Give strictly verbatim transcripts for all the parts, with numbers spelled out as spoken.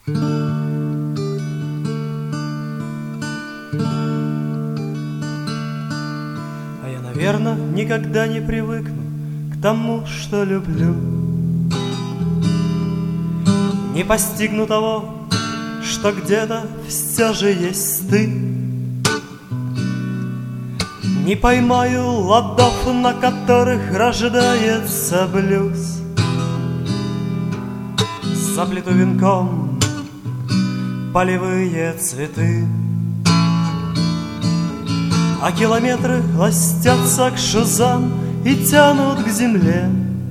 А я, наверное, никогда не привыкну к тому, что люблю. Не постигну того, что где-то все же есть ты. Не поймаю ладов, на которых рождается блюз. Заплету венком полевые цветы, а километры ластятся к шузам и тянут к земле.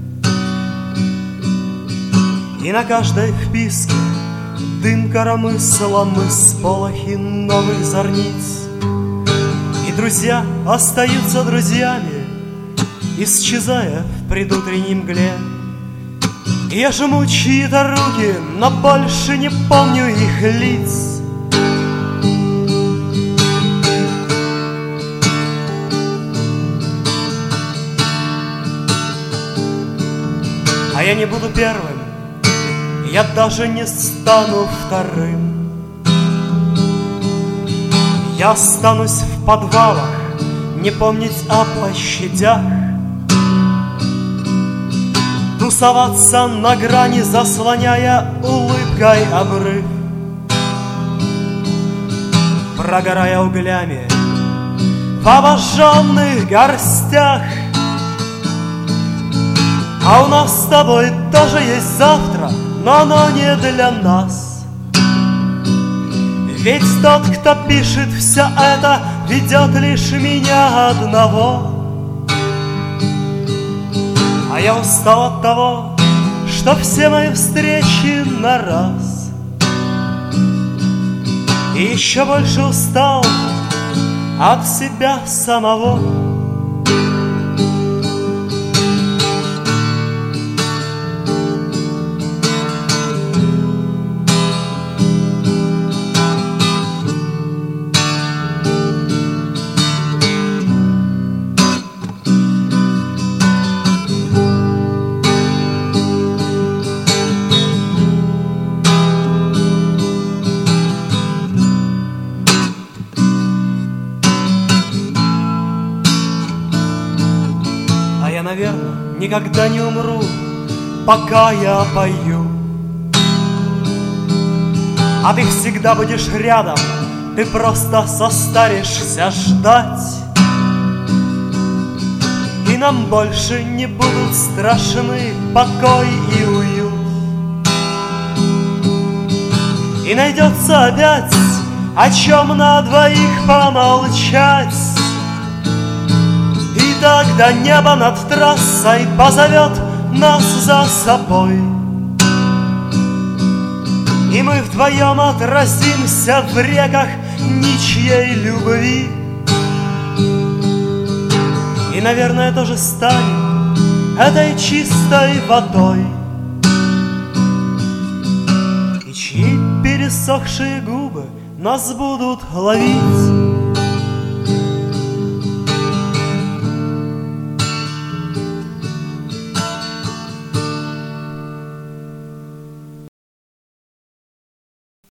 И на каждой вписке дым коромыслом из сполохи новых зорниц. И друзья остаются друзьями, исчезая в предутренней мгле. И я жму чьи-то руки, но больше не помню их лиц. А я не буду первым, я даже не стану вторым. Я останусь в подвалах, не помнить о площадях, тусоваться на грани, заслоняя улыбкой обрыв, прогорая углями в обожженных горстях. А у нас с тобой тоже есть завтра, но оно не для нас. Ведь тот, кто пишет все это, ведет лишь меня одного. А я устал от того, что все мои встречи на раз. И еще больше устал от себя самого. Я, наверное, никогда не умру, пока я пою. А ты всегда будешь рядом, ты просто состаришься ждать. И нам больше не будут страшны покой и уют. И найдется опять о чем на двоих помолчать. И тогда небо над трассой позовет нас за собой. И мы вдвоем отразимся в реках ничьей любви. И, наверное, тоже станем этой чистой водой. И чьи пересохшие губы нас будут ловить